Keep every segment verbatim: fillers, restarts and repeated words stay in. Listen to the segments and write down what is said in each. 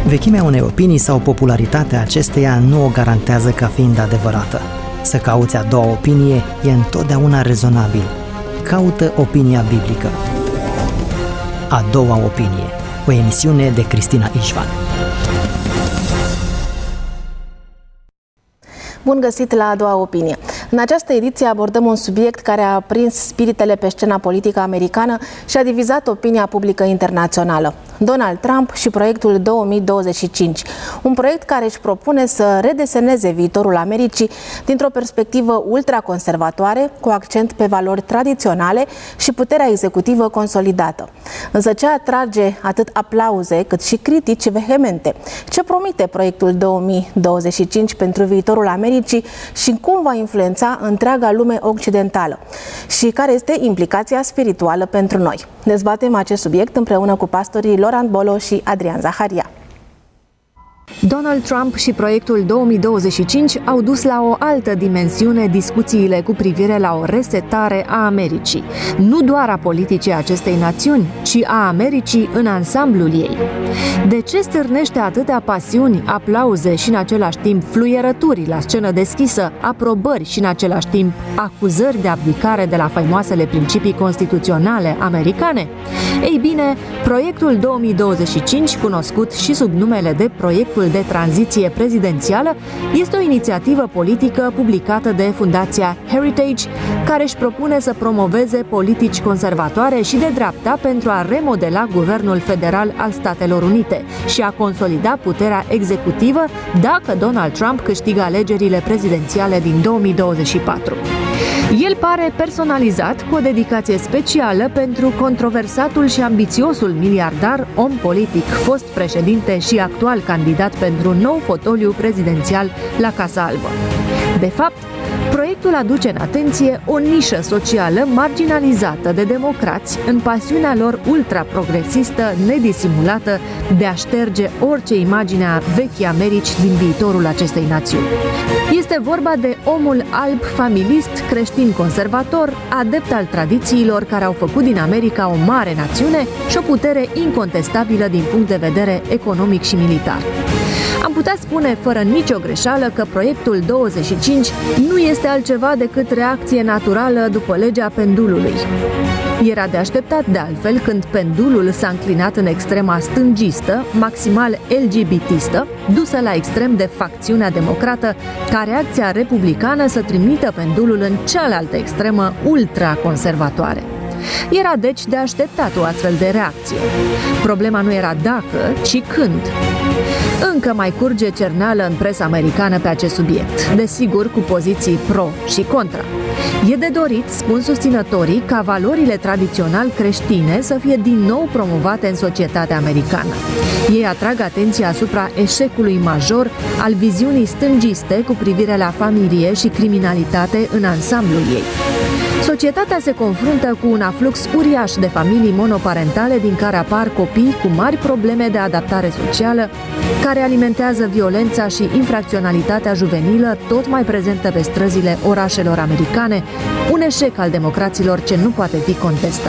Vechimea unei opinii sau popularitatea acesteia nu o garantează ca fiind adevărată. Să cauți a doua opinie e întotdeauna rezonabil. Caută opinia biblică. A doua opinie, o emisiune de Cristina Ișvan. Bun găsit la A doua opinie. În această ediție abordăm un subiect care a prins spiritele pe scena politică americană și a divizat opinia publică internațională. Donald Trump și proiectul două mii douăzeci și cinci. Un proiect care își propune să redeseneze viitorul Americii dintr-o perspectivă ultraconservatoare, cu accent pe valori tradiționale și puterea executivă consolidată. Însă ce atrage atât aplauze cât și critici vehemente? Ce promite proiectul două mii douăzeci și cinci pentru viitorul Americii și cum va influența întreaga lume occidentală? Și care este implicația spirituală pentru noi? Dezbatem acest subiect împreună cu pastorii Laurent Bolo și Adrian Zaharia. Donald Trump și proiectul două mii douăzeci și cinci au dus la o altă dimensiune discuțiile cu privire la o resetare a Americii. Nu doar a politicii acestei națiuni, ci a Americii în ansamblul ei. De ce stârnește atâtea pasiuni, aplauze și în același timp fluierături la scenă deschisă, aprobări și în același timp acuzări de abdicare de la faimoasele principii constituționale americane? Ei bine, proiectul două mii douăzeci și cinci, cunoscut și sub numele de proiectul de tranziție prezidențială, este o inițiativă politică publicată de Fundația Heritage, care își propune să promoveze politici conservatoare și de dreapta pentru a remodela guvernul federal al Statelor Unite și a consolida puterea executivă dacă Donald Trump câștigă alegerile prezidențiale din două mii douăzeci și patru. El pare personalizat cu o dedicație specială pentru controversatul și ambițiosul miliardar, om politic, fost președinte și actual candidat pentru un nou fotoliu prezidențial la Casa Albă. De fapt, proiectul aduce în atenție o nișă socială marginalizată de democrați în pasiunea lor ultraprogresistă, nedisimulată de a șterge orice imagine a vechii Americi din viitorul acestei națiuni. Este vorba de omul alb familist, creștin-conservator, adept al tradițiilor care au făcut din America o mare națiune și o putere incontestabilă din punct de vedere economic și militar. Am putea spune fără nicio greșeală că proiectul douăzeci și cinci nu este altceva decât reacție naturală după legea pendulului. Era de așteptat de altfel când pendulul s-a înclinat în extrema stângistă, maximal L G B T-istă, dusă la extrem de facțiunea democrată, ca reacția republicană să trimită pendulul în cealaltă extremă ultraconservatoare. Era deci de așteptat o astfel de reacție. Problema nu era dacă, ci când. Încă mai curge cerneală în presa americană pe acest subiect, desigur cu poziții pro și contra. E de dorit, spun susținătorii, ca valorile tradițional creștine să fie din nou promovate în societatea americană. Ei atrag atenția asupra eșecului major al viziunii stângiste cu privire la familie și criminalitate în ansamblul ei. Societatea se confruntă cu un aflux uriaș de familii monoparentale din care apar copii cu mari probleme de adaptare socială, care alimentează violența și infracționalitatea juvenilă tot mai prezentă pe străzile orașelor americane, un eșec al democraților ce nu poate fi contestat.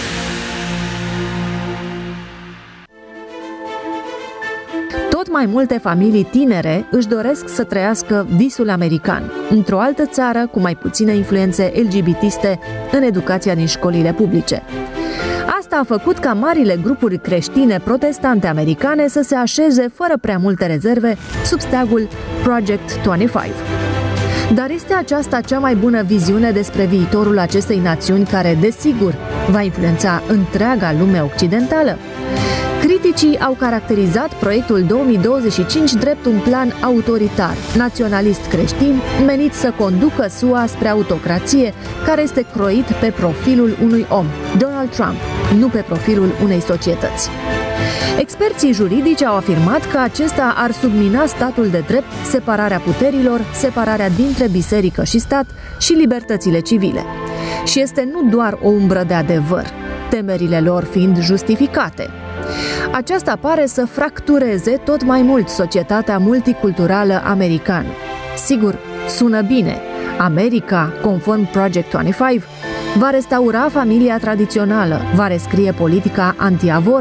Tot mai multe familii tinere își doresc să trăiască visul american, într-o altă țară cu mai puține influențe L G B T-iste în educația din școlile publice. Asta a făcut ca marile grupuri creștine protestante americane să se așeze fără prea multe rezerve sub steagul Project douăzeci și cinci. Dar este aceasta cea mai bună viziune despre viitorul acestei națiuni care, desigur, va influența întreaga lume occidentală? Criticii au caracterizat proiectul două mii douăzeci și cinci drept un plan autoritar, naționalist creștin, menit să conducă S U A spre autocrație, care este croit pe profilul unui om, Donald Trump, nu pe profilul unei societăți. Experții juridici au afirmat că acesta ar submina statul de drept, separarea puterilor, separarea dintre biserică și stat și libertățile civile. Și este nu doar o umbră de adevăr, temerile lor fiind justificate. Aceasta pare să fractureze tot mai mult societatea multiculturală americană. Sigur, sună bine. America, conform Project douăzeci și cinci, va restaura familia tradițională, va rescrie politica anti-avort,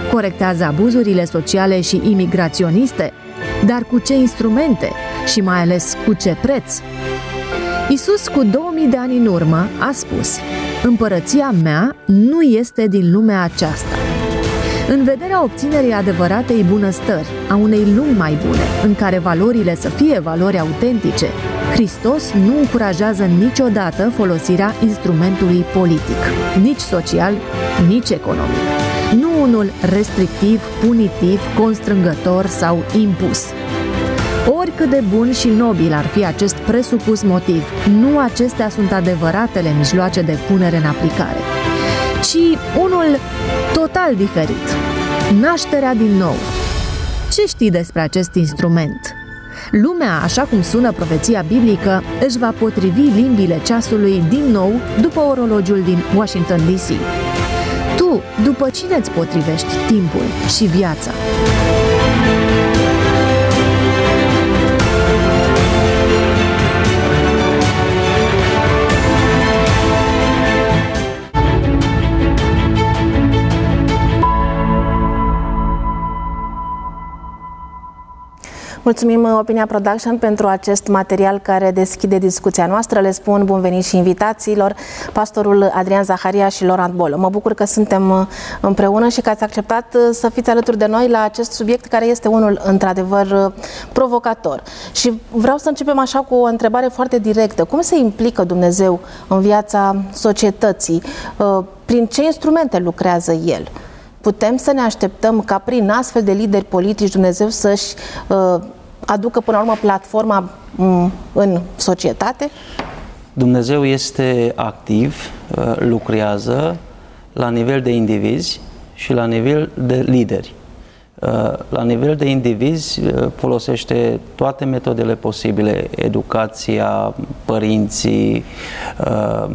Corectează abuzurile sociale și imigraționiste? Dar cu ce instrumente? Și mai ales cu ce preț? Iisus, cu două mii de ani în urmă, a spus: Împărăția mea nu este din lumea aceasta. În vederea obținerii adevăratei bunăstări, a unei lumi mai bune, în care valorile să fie valori autentice, Hristos nu încurajează niciodată folosirea instrumentului politic, nici social, nici economic. Nu unul restrictiv, punitiv, constrângător sau impus. Oricât de bun și nobil ar fi acest presupus motiv, nu acestea sunt adevăratele mijloace de punere în aplicare, ci unul total diferit: nașterea din nou. Ce știi despre acest instrument? Lumea, așa cum sună profeția biblică, își va potrivi limbile ceasului din nou după orologiul din Washington D C. Tu, după cine îți potrivești timpul și viața? Mulțumim Opinia Production pentru acest material care deschide discuția noastră. Le spun bun venit și invitațiilor, pastorul Adrian Zaharia și Laurent Bolo. Mă bucur că suntem împreună și că ați acceptat să fiți alături de noi la acest subiect care este unul într-adevăr provocator. Și vreau să începem așa cu o întrebare foarte directă. Cum se implică Dumnezeu în viața societății? Prin ce instrumente lucrează El? Putem să ne așteptăm ca prin astfel de lideri politici Dumnezeu să-și uh, aducă până la urmă platforma um, în societate? Dumnezeu este activ, uh, lucrează la nivel de indivizi și la nivel de lideri. Uh, la nivel de indivizi uh, folosește toate metodele posibile: educația, părinții, uh,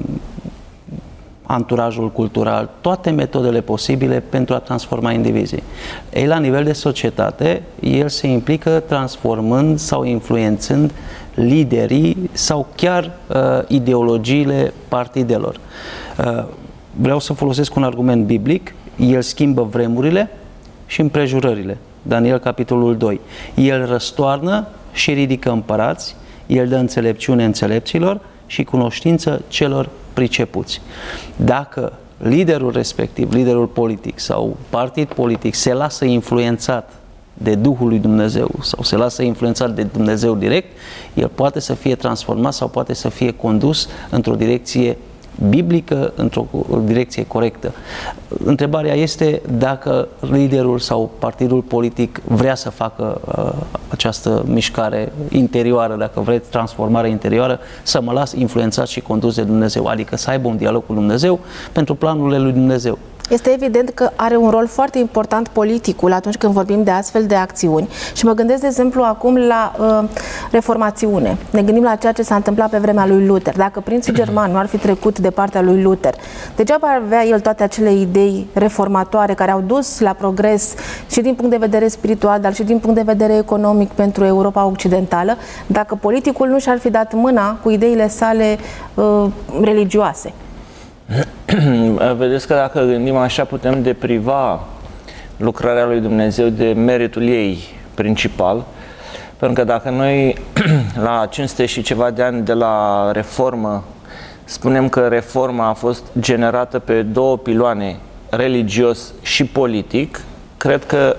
anturajul cultural, toate metodele posibile pentru a transforma indivizii. Ei, la nivel de societate, el se implică transformând sau influențând liderii sau chiar uh, ideologiile partidelor. Uh, vreau să folosesc un argument biblic: el schimbă vremurile și împrejurările. Daniel, capitolul doi. El răstoarnă și ridică împărați, el dă înțelepciune înțelepților și cunoștință celor pricepuți. Dacă liderul respectiv, liderul politic sau partid politic se lasă influențat de Duhul lui Dumnezeu sau se lasă influențat de Dumnezeu direct, el poate să fie transformat sau poate să fie condus într-o direcție biblică, într-o direcție corectă. Întrebarea este dacă liderul sau partidul politic vrea să facă uh, această mișcare interioară, dacă vreți transformare interioară, să mă las influențat și condus de Dumnezeu, adică să aibă un dialog cu Dumnezeu pentru planurile lui Dumnezeu. Este evident că are un rol foarte important politicul atunci când vorbim de astfel de acțiuni. Și mă gândesc, de exemplu, acum la uh, reformațiune. Ne gândim la ceea ce s-a întâmplat pe vremea lui Luther. Dacă prințul german nu ar fi trecut de partea lui Luther, degeaba ar avea el toate acele idei reformatoare care au dus la progres și din punct de vedere spiritual, dar și din punct de vedere economic pentru Europa Occidentală, dacă politicul nu și-ar fi dat mâna cu ideile sale uh, religioase. Vedeți că dacă gândim așa, putem depriva lucrarea lui Dumnezeu de meritul ei principal, pentru că dacă noi la cinci sute și ceva de ani de la reformă spunem că reforma a fost generată pe două piloane, religios și politic, cred că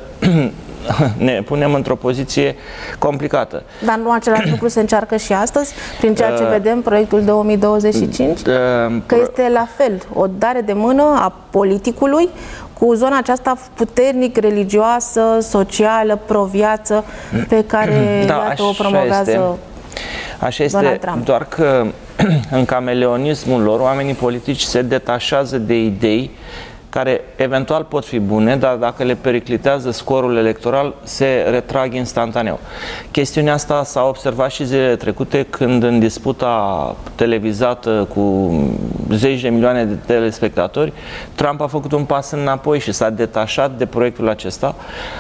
ne punem într-o poziție complicată. Dar nu același lucru se încearcă și astăzi, prin ceea ce uh, vedem, proiectul două mii douăzeci și cinci? Uh, că este la fel, o dare de mână a politicului cu zona aceasta puternic religioasă, socială, pro-viață, pe care da, iată, o promovează este. Așa este, doar că în cameleonismul lor, oamenii politici se detașează de idei care eventual pot fi bune, dar dacă le periclitează scorul electoral, se retrag instantaneu. Chestiunea asta s-a observat și zilele trecute, când în disputa televizată cu zeci de milioane de telespectatori, Trump a făcut un pas înapoi și s-a detașat de proiectul acesta,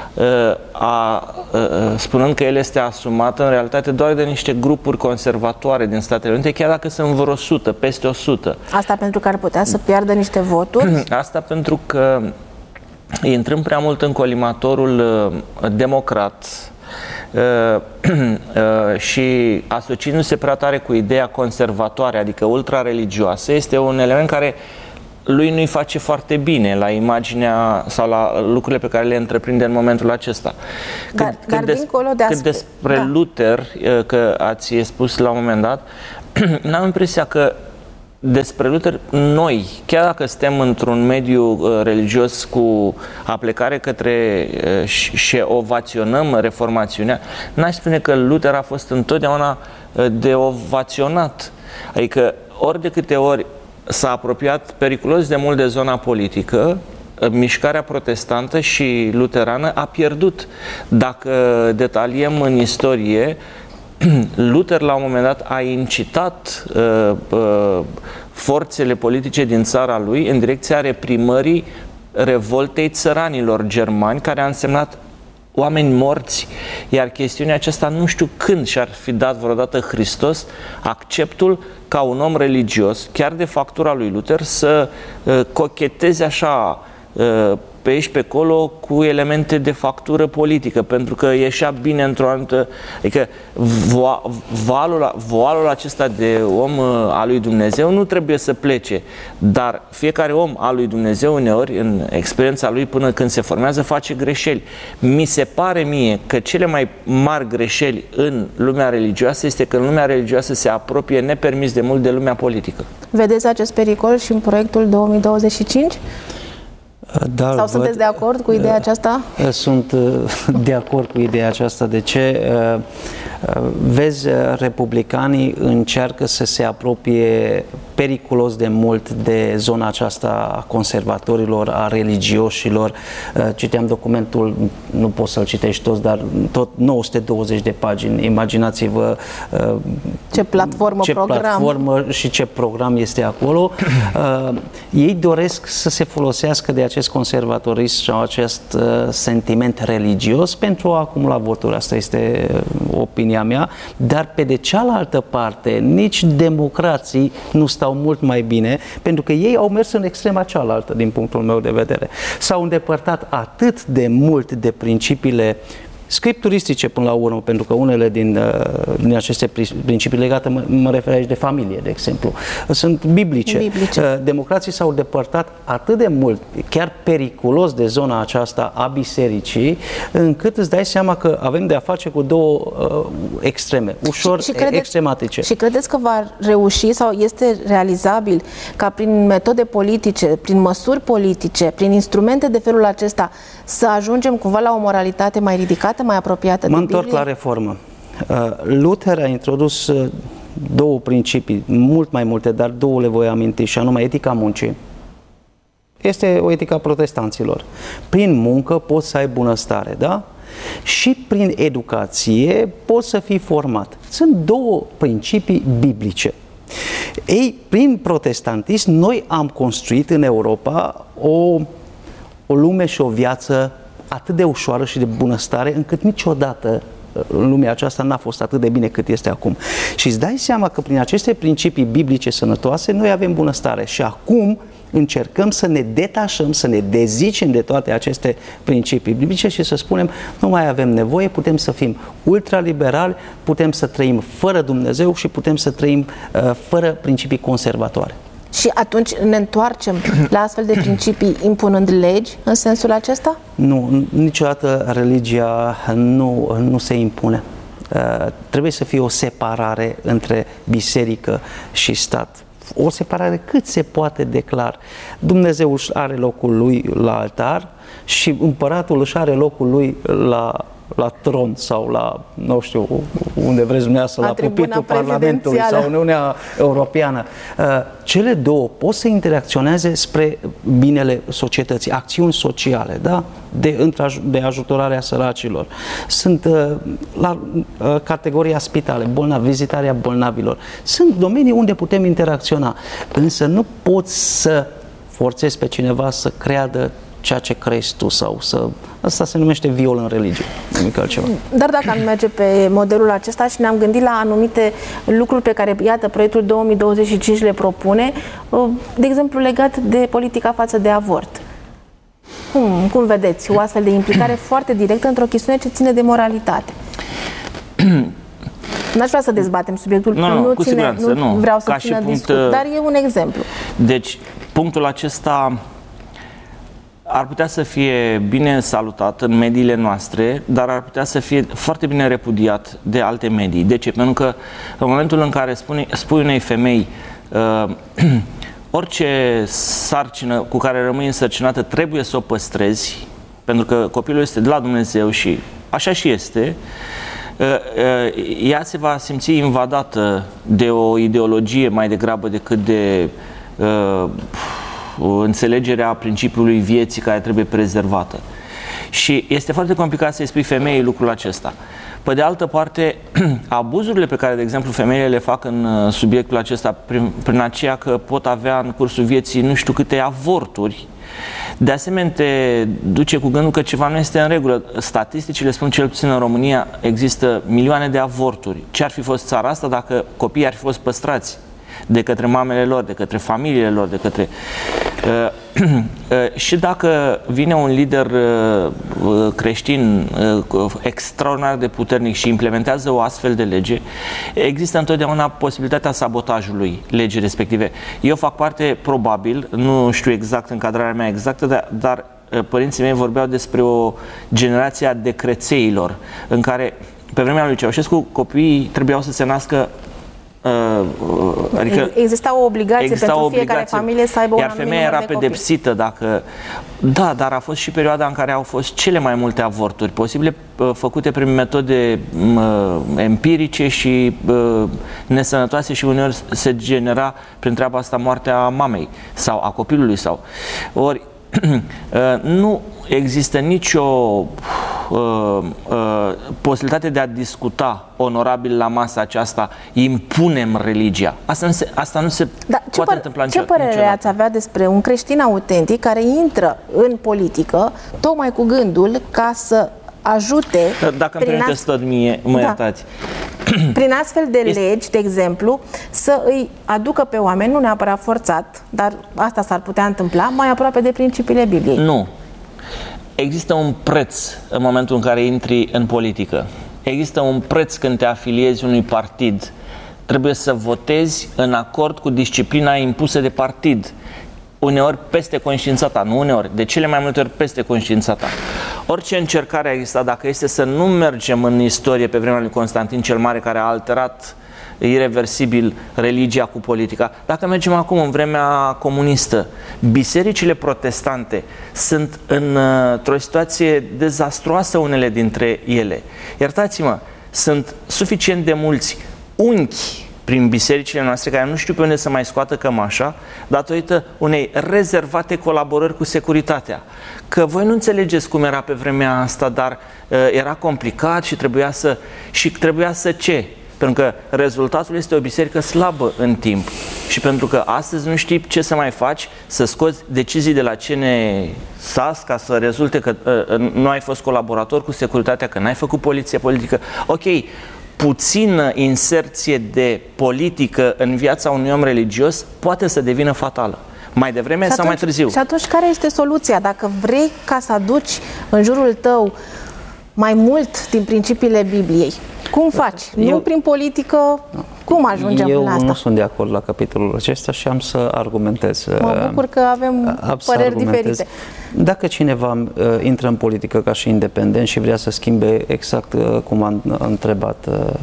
a, spunând că el este asumat în realitate doar de niște grupuri conservatoare din Statele Unite, chiar dacă sunt vreo o sută, peste o sută. Asta pentru că ar putea să piardă niște voturi? Asta pentru că intrăm prea mult în colimatorul uh, democrat uh, uh, și asociindu-se prea tare cu ideea conservatoare, adică ultra-religioasă, este un element care lui nu-i face foarte bine la imaginea sau la lucrurile pe care le întreprinde în momentul acesta. Cât, dar, cât, dar des, dincolo de cât despre da. Luther, că ați spus la un moment dat, n-am impresia că despre Luther, noi, chiar dacă suntem într-un mediu uh, religios cu aplecare către uh, și ovaționăm reformațiunea, n-aș spune că Luther a fost întotdeauna uh, de ovaționat. Adică ori de câte ori s-a apropiat periculos de mult de zona politică, mișcarea protestantă și luterană a pierdut. Dacă detaliem în istorie, Luther la un moment dat a incitat uh, uh, forțele politice din țara lui în direcția reprimării revoltei țăranilor germani, care a însemnat oameni morți, iar chestiunea aceasta nu știu când și-ar fi dat vreodată Hristos acceptul ca un om religios, chiar de factura lui Luther, să uh, cocheteze așa uh, pe aici pe acolo cu elemente de factură politică, pentru că ieșea bine într-o anumită... Adică valul, valul acesta de om al lui Dumnezeu nu trebuie să plece, dar fiecare om al lui Dumnezeu uneori, în experiența lui până când se formează, face greșeli. Mi se pare mie că cele mai mari greșeli în lumea religioasă este că în lumea religioasă se apropie nepermis de mult de lumea politică. Vedeți acest pericol și în proiectul două mii douăzeci și cinci? Da, Sau văd, sunteți de acord cu ideea aceasta? Sunt de acord cu ideea aceasta. De ce? Vezi, republicanii încearcă să se apropie periculos de mult de zona aceasta a conservatorilor, a religioșilor. Citeam documentul, nu poți să-l citești toți, dar tot nouă sute douăzeci de pagini. Imaginați-vă ce platformă, ce program. platformă și ce program este acolo. Ei doresc să se folosească de acest conservatorism sau acest uh, sentiment religios pentru a acumula voturi. Asta este uh, opinia mea. Dar pe de cealaltă parte, nici democrații nu stau mult mai bine, pentru că ei au mers în extrema cealaltă, din punctul meu de vedere. S-au îndepărtat atât de mult de principiile scripturistice până la urmă, pentru că unele din, din aceste principii legate, mă, mă refer aici de familie, de exemplu, sunt biblice. biblice. Democrații s-au depărtat atât de mult, chiar periculos de zona aceasta a bisericii, încât îți dai seama că avem de a face cu două uh, extreme, ușor și, și credeți, extrematice. Și credeți că va reuși sau este realizabil ca prin metode politice, prin măsuri politice, prin instrumente de felul acesta să ajungem cumva la o moralitate mai ridicată, mai apropiată de Mă întorc Biblie? la reformă. Luther a introdus două principii, mult mai multe, dar două le voi aminti, și anume etica muncii. Este o etică a protestanților. Prin muncă poți să ai bunăstare, da? Și prin educație poți să fii format. Sunt două principii biblice. Ei, prin protestantism, noi am construit în Europa o, o lume și o viață atât de ușoară și de bunăstare, încât niciodată în lumea aceasta n-a fost atât de bine cât este acum. Și îți dai seama că prin aceste principii biblice sănătoase noi avem bunăstare și acum încercăm să ne detașăm, să ne dezicem de toate aceste principii biblice și să spunem nu mai avem nevoie, putem să fim ultraliberali, putem să trăim fără Dumnezeu și putem să trăim uh, fără principii conservatoare. Și atunci ne întoarcem la astfel de principii impunând legi în sensul acesta? Nu, niciodată religia nu, nu se impune. Uh, trebuie să fie o separare între biserică și stat. O separare cât se poate de clar. Dumnezeu își are locul lui la altar și împăratul își are locul lui la, la tron sau la, nu știu, unde vreți dumneavoastră, la pupitul Parlamentului sau Uniunea Europeană. Cele două pot să interacționeze spre binele societății, acțiuni sociale, da? De, de ajutorarea săracilor. Sunt la categoria spitale, bolnavi, vizitarea bolnavilor. Sunt domenii unde putem interacționa, însă nu poți să forțezi pe cineva să creadă ceea ce crezi tu sau să... Asta se numește viol în religie, nimic altceva. Dar dacă am merge pe modelul acesta și ne-am gândit la anumite lucruri pe care, iată, proiectul două mii douăzeci și cinci le propune, de exemplu legat de politica față de avort. Cum, cum vedeți o astfel de implicare foarte directă într-o chestiune ce ține de moralitate? N-aș vrea să dezbatem subiectul, nu, nu, nu, cu ține, siguranță, nu, nu vreau să Ca țină punct, discut, dar e un exemplu. Deci, punctul acesta ar putea să fie bine salutat în mediile noastre, dar ar putea să fie foarte bine repudiat de alte medii. De ce? Pentru că în momentul în care spune, spui unei femei uh, orice sarcină cu care rămâi însărcinată trebuie să o păstrezi, pentru că copilul este de la Dumnezeu și așa și este, ea se va simți invadată de o ideologie mai degrabă decât de uh, înțelegerea principiului vieții care trebuie prezervată. Și este foarte complicat să-i spui femeii lucrul acesta. Pe de altă parte, abuzurile pe care, de exemplu, femeile le fac în subiectul acesta, prin, prin aceea că pot avea în cursul vieții nu știu câte avorturi, de asemenea te duce cu gândul că ceva nu este în regulă. Statisticile spun, cel puțin în România, există milioane de avorturi. Ce ar fi fost țara asta dacă copiii ar fi fost păstrați de către mamele lor, de către familiile lor, de către... Uh, uh, și dacă vine un lider uh, creștin uh, extraordinar de puternic și implementează o astfel de lege, există întotdeauna posibilitatea sabotajului legii respective. Eu fac parte, probabil, nu știu exact încadrarea mea exactă, dar, dar părinții mei vorbeau despre o generație a decrețeilor, în care, pe vremea lui Ceaușescu, copiii trebuiau să se nască Uh, adică exista o obligație exista pentru o fiecare obligație, familie să aibă un iar femeia era pedepsită dacă... Da, dar a fost și perioada în care au fost cele mai multe avorturi posibile, uh, făcute prin metode uh, empirice și uh, nesănătoase și uneori se genera prin treaba asta moartea mamei sau a copilului sau... Ori uh, nu există nicio uh, uh, posibilitate de a discuta onorabil la masa aceasta, impunem religia. Asta nu se, asta nu se da, poate ce întâmpla Ce părere niciodată. ați avea despre un creștin autentic care intră în politică tocmai cu gândul ca să ajute... Dacă îmi permiteți tot mie, mă da. iertați. Prin astfel de este... legi, de exemplu, să îi aducă pe oameni, nu neapărat forțat, dar asta s-ar putea întâmpla, mai aproape de principiile Bibliei. Nu. Există un preț în momentul în care intri în politică. Există un preț când te afiliezi unui partid. Trebuie să votezi în acord cu disciplina impusă de partid. Uneori peste conștiința ta, nu uneori, de cele mai multe ori peste conștiința ta. Orice încercare a existat, dacă este să nu mergem în istorie pe vremea lui Constantin cel Mare, care a alterat ireversibil religia cu politica. Dacă mergem acum în vremea comunistă, bisericile protestante sunt într-o situație dezastruoasă, unele dintre ele. Iertați-mă, sunt suficient de mulți unchi prin bisericile noastre care nu știu pe unde să mai scoată cămașa datorită unei rezervate colaborări cu securitatea. Că voi nu înțelegeți cum era pe vremea asta, dar uh, era complicat și trebuia să... Și trebuia să ce? Pentru că rezultatul este o biserică slabă în timp și pentru că astăzi nu știi ce să mai faci, să scoți decizii de la C N S A S ca să rezulte că uh, nu ai fost colaborator cu securitatea, că n-ai făcut poliție politică. Ok, puțină inserție de politică în viața unui om religios poate să devină fatală. Mai devreme atunci, sau mai târziu. Și atunci care este soluția? Dacă vrei ca să aduci în jurul tău mai mult din principiile Bibliei, cum faci? Eu, nu prin politică? Cum ajungem eu la asta? Eu nu sunt de acord la capitolul acesta și am să argumentez. Mă bucur că avem am păreri diferite. Dacă cineva uh, intră în politică ca și independent și vrea să schimbe exact uh, cum am întrebat... Uh,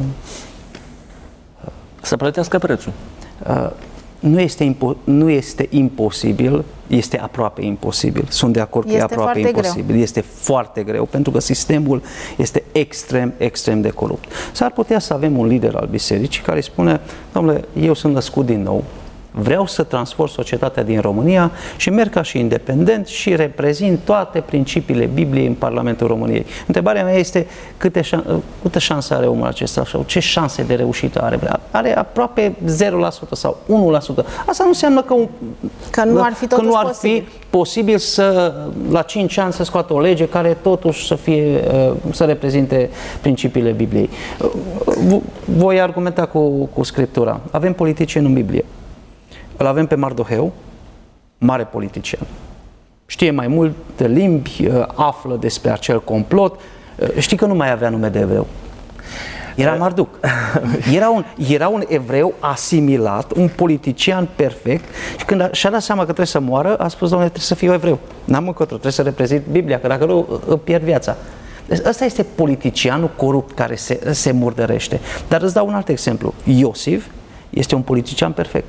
să plătească prețul. Uh, Nu este, impo- nu este imposibil, este aproape imposibil. Sunt de acord că este e aproape imposibil. Greu. Este foarte greu, pentru că sistemul este extrem, extrem de corupt. S-ar putea să avem un lider al bisericii care spune, domnule, eu sunt născut din nou, vreau să transform societatea din România și merg ca și independent și reprezint toate principiile Bibliei în Parlamentul României. Întrebarea mea este câte, șan- câte șanse are omul acesta sau ce șanse de reușită are? Are aproape zero la sută sau unu la sută. Asta nu înseamnă că, un, că nu ar fi, că nu ar fi posibil. posibil să la cinci ani să scoată o lege care totuși să fie să reprezinte principiile Bibliei. Voi argumenta cu, cu Scriptura. Avem politicieni în Biblie. Îl avem pe Mardoheu, mare politician. știe mai multe limbi, află despre acel complot. Știi că nu mai avea nume de evreu. Era Marduc. Era un, era un evreu asimilat, un politician perfect și când și-a dat seama că trebuie să moară, a spus, Doamne, trebuie să fiu evreu. N-am încotro, trebuie să reprezint Biblia, că dacă nu, îmi pierd viața. Deci ăsta este politicianul corupt care se, se murdărește. Dar îți dau un alt exemplu. Iosif este un politician perfect.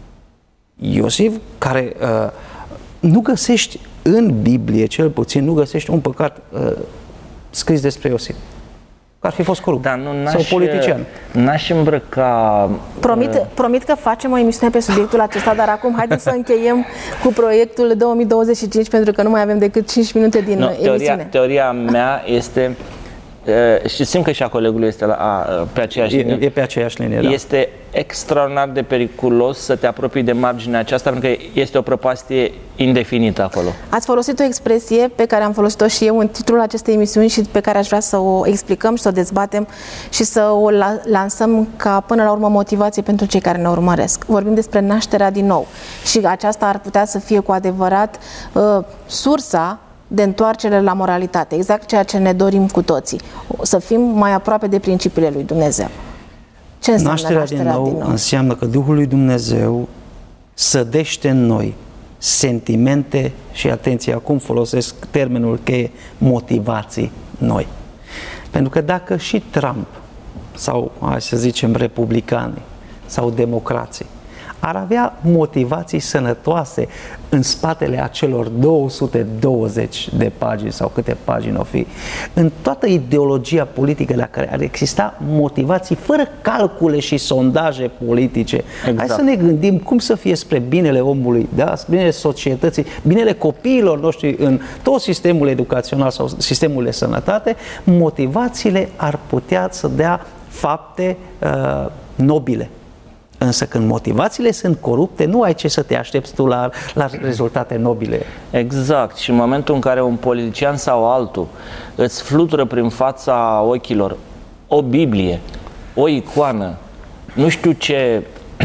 Iosif care uh, nu găsești în Biblie, cel puțin, nu găsești un păcat uh, scris despre Iosif. Ar fi fost corupt. Dar nu, sau politician. N-aș îmbrăca... Promit, uh... promit că facem o emisiune pe subiectul acesta, dar acum haideți să încheiem cu proiectul două mii douăzeci și cinci, pentru că nu mai avem decât cinci minute din no, teoria, emisiune. Teoria mea este... Uh, și simt că și a colegului este la, a, pe aceeași linie. E, e pe aceeași linie, da. Este extraordinar de periculos să te apropii de marginea aceasta, pentru că este o prăpastie indefinită acolo. Ați folosit o expresie pe care am folosit-o și eu în titlul acestei emisiuni și pe care aș vrea să o explicăm și să o dezbatem și să o lansăm ca până la urmă motivație pentru cei care ne urmăresc. Vorbim despre nașterea din nou și aceasta ar putea să fie cu adevărat uh, sursa de întoarcere la moralitate, exact ceea ce ne dorim cu toții, să fim mai aproape de principiile lui Dumnezeu. Ce înseamnă nașterea, nașterea din nou? din nou? Înseamnă că Duhul lui Dumnezeu sădește în noi sentimente și, atenție, acum folosesc termenul cheie, motivații noi. Pentru că dacă și Trump sau, hai să zicem, republicanii sau democrații ar avea motivații sănătoase în spatele acelor două sute douăzeci de pagini sau câte pagini o fi, în toată ideologia politică la care ar exista motivații fără calcule și sondaje politice. Exact. Hai să ne gândim cum să fie spre binele omului, da? Spre binele societății, binele copiilor noștri în tot sistemul educațional sau sistemul de sănătate, motivațiile ar putea să dea fapte uh, nobile. Însă când motivațiile sunt corupte, nu ai ce să te aștepți tu la, la rezultate nobile. Exact. Și în momentul în care un politician sau altul îți flutură prin fața ochilor o Biblie, o icoană, nu știu ce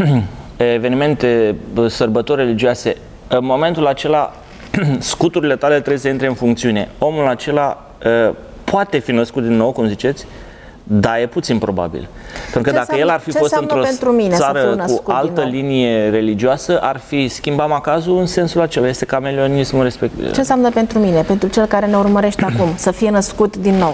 evenimente, sărbători religioase, în momentul acela scuturile tale trebuie să intre în funcțiune. Omul acela uh, poate fi născut din nou, cum ziceți, dar e puțin probabil. Pentru că dacă el ar fi fost într-o țară cu altă linie religioasă, ar fi schimbat macazul în sensul acela. Este cameleonismul respectiv. Ce înseamnă pentru mine, pentru cel care ne urmărește acum, să fie născut din nou?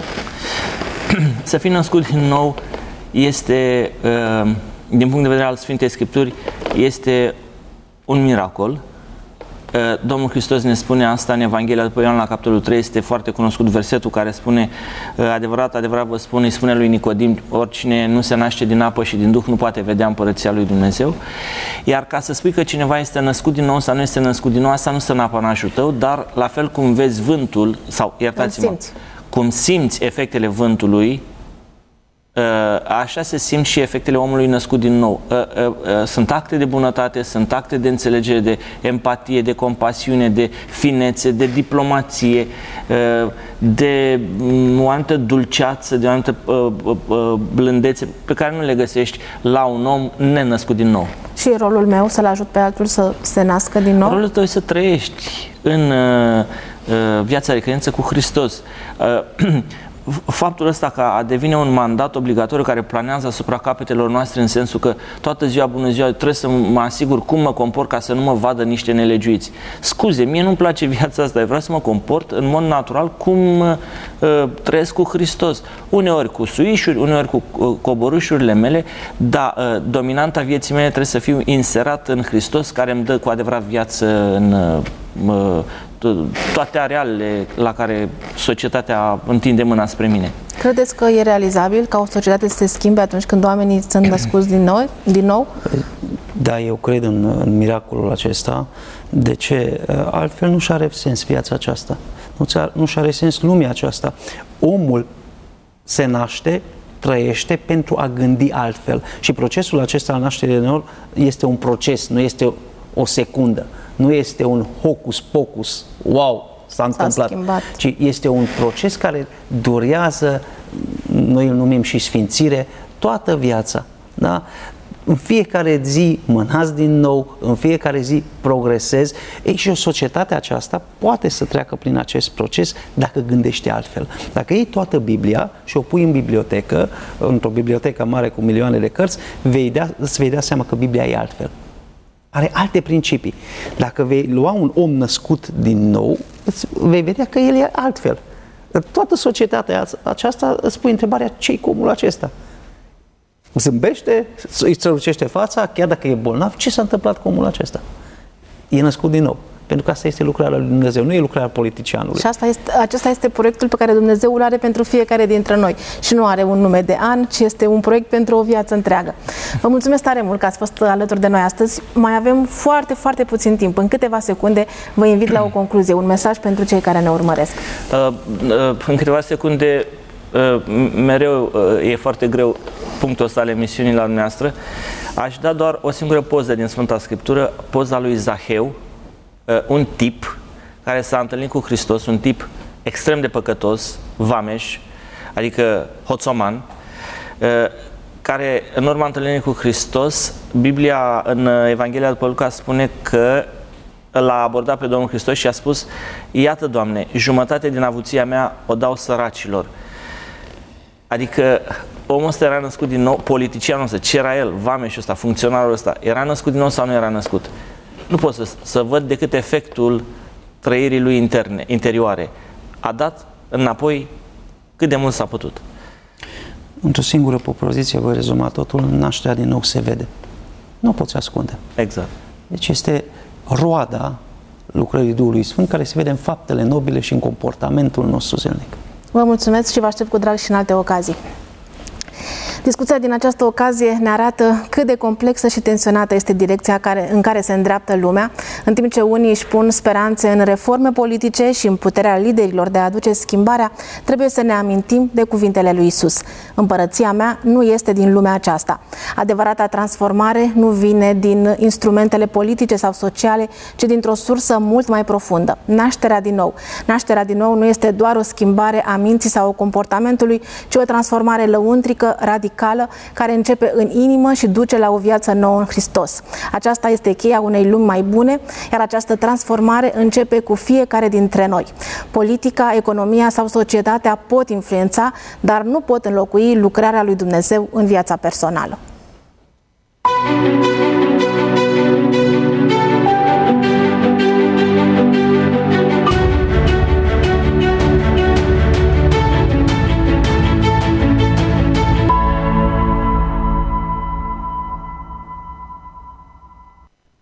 Să fii născut din nou este, din punct de vedere al Sfintei Scripturi, este un miracol. Domnul Hristos ne spune asta în Evanghelia după Ioan la capitolul trei, este foarte cunoscut versetul care spune: adevărat, adevărat vă spun, îi spune lui Nicodim, oricine nu se naște din apă și din Duh nu poate vedea împărăția lui Dumnezeu. Iar ca să spui că cineva este născut din nou sau nu este născut din nou, asta nu stă în apanașul tău, dar la fel cum vezi vântul, sau iertați-mă, cum simți efectele vântului, așa se simt și efectele omului născut din nou. Sunt acte de bunătate, sunt acte de înțelegere, de empatie, de compasiune, de finețe, de diplomație, de o anumită dulceață, de o anumită blândețe pe care nu le găsești la un om nenăscut din nou. Și rolul meu să-l ajut pe altul să se nască din nou? Rolul tău e să trăiești în viața de credință cu Hristos. Faptul ăsta că a devine un mandat obligatoriu care planează asupra capetelor noastre, în sensul că toată ziua, bună ziua, trebuie să mă asigur cum mă comport ca să nu mă vadă niște nelegiuiți. Scuze, mie nu-mi place viața asta, vreau să mă comport în mod natural cum uh, trăiesc cu Hristos. Uneori cu suișuri, uneori cu uh, coborâșurile mele, dar uh, dominanta vieții mele trebuie să fiu inserat în Hristos, care îmi dă cu adevărat viață în uh, toate arealele la care societatea întinde mâna spre mine. Credeți că e realizabil ca o societate să se schimbe atunci când oamenii sunt născuți din nou? Din nou? Da, eu cred în, în miracolul acesta. De ce? Altfel nu și are sens viața aceasta. Nu, nu și are sens lumea aceasta. Omul se naște, trăiește pentru a gândi altfel. Și procesul acesta al nașterii de nou este un proces, nu este o, o secundă. Nu este un hocus-pocus, wow, s-a întâmplat, schimbat. Ci este un proces care durează, noi îl numim și sfințire, toată viața. Da? în fiecare zi mă nasc din nou, în fiecare zi progresez. Ei, și o societate aceasta poate să treacă prin acest proces dacă gândește altfel. Dacă iei toată Biblia și o pui în bibliotecă, într-o bibliotecă mare cu milioane de cărți, vei dea, îți vei da seama că Biblia e altfel. Are alte principii. Dacă vei lua un om născut din nou, vei vedea că el e altfel. Toată societatea aceasta îți pui întrebarea: ce-i cu omul acesta? Zâmbește, îi strălucește fața, chiar dacă e bolnav. Ce s-a întâmplat cu omul acesta? E născut din nou. Pentru că asta este lucrarea lui Dumnezeu, nu e lucrarea politicianului. Și asta este, acesta este proiectul pe care Dumnezeu îl are pentru fiecare dintre noi. Și nu are un nume de an, ci este un proiect pentru o viață întreagă. Vă mulțumesc tare mult că ați fost alături de noi astăzi. Mai avem foarte, foarte puțin timp. În câteva secunde vă invit la o concluzie, un mesaj pentru cei care ne urmăresc. Uh, uh, în câteva secunde, uh, mereu uh, e foarte greu punctul ăsta al emisiunii la dumneavoastră. Aș da doar o singură poză din Sfânta Scriptură, poza lui Zaheu, un tip care s-a întâlnit cu Hristos, un tip extrem de păcătos, vameș, adică hoțoman, care în urma întâlnirii cu Hristos, Biblia în Evanghelia după Luca spune că l-a abordat pe Domnul Hristos și a spus: iată, Doamne, jumătate din avuția mea o dau săracilor. Adică omul ăsta era născut din nou, politicianul ăsta, ce era el, vameșul ăsta, funcționarul ăsta, era născut din nou sau nu era născut? Nu pot să, să văd decât efectul trăirii lui interne, interioare. A dat înapoi cât de mult s-a putut. Într-o singură propoziție voi rezuma totul: nașterea din nou se vede. Nu poți ascunde. Exact. Deci este roada lucrării Duhului Sfânt care se vede în faptele nobile și în comportamentul nostru zilnic. Vă mulțumesc și vă aștept cu drag și în alte ocazii. Discuția din această ocazie ne arată cât de complexă și tensionată este direcția care, în care se îndreaptă lumea, în timp ce unii își pun speranțe în reforme politice și în puterea liderilor de a aduce schimbarea. Trebuie să ne amintim de cuvintele lui Isus: împărăția mea nu este din lumea aceasta. Adevărata transformare nu vine din instrumentele politice sau sociale, ci dintr-o sursă mult mai profundă: nașterea din nou. Nașterea din nou nu este doar o schimbare a minții sau a comportamentului, ci o transformare lăuntrică, radicală, care începe în inimă și duce la o viață nouă în Hristos. Aceasta este cheia unei lumi mai bune, iar această transformare începe cu fiecare dintre noi. Politica, economia sau societatea pot influența, dar nu pot înlocui lucrarea lui Dumnezeu în viața personală.